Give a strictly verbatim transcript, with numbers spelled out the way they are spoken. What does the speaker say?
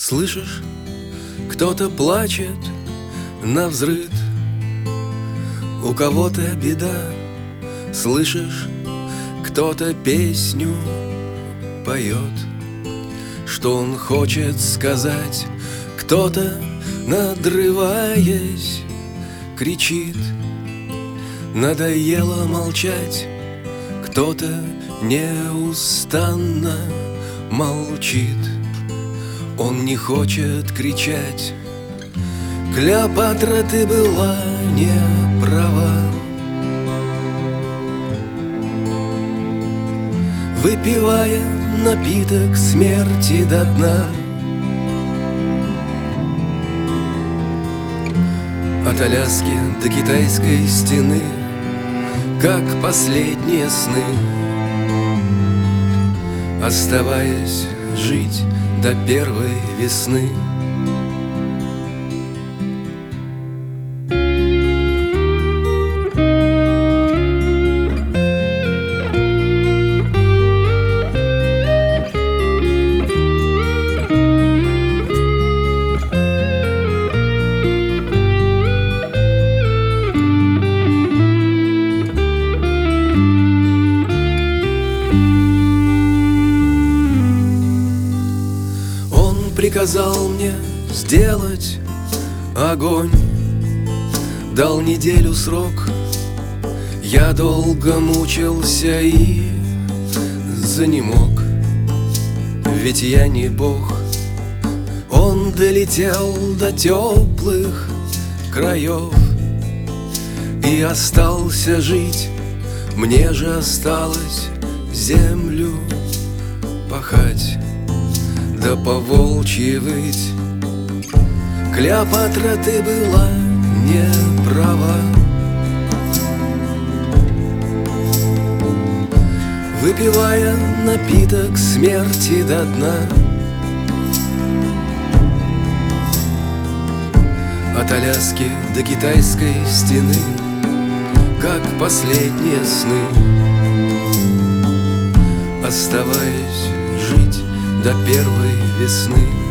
Слышишь, кто-то плачет навзрыд, у кого-то беда. Слышишь, кто-то песню поет, что он хочет сказать. Кто-то, надрываясь, кричит: надоело молчать. Кто-то неустанно молчит, он не хочет кричать. Клеопатра, ты была не права, выпивая напиток смерти до дна. От Аляски до китайской стены, как последние сны, оставаясь жить до первой весны. Приказал мне сделать огонь, дал неделю срок. Я долго мучился и занемог, ведь я не бог. Он долетел до теплых краев и остался жить. Мне же осталось землю пахать, да по-волчьи выть. Клеопатра, ты была не права, выпивая напиток смерти до дна. От Аляски до китайской стены, как последние сны, оставаясь жить до первой весны.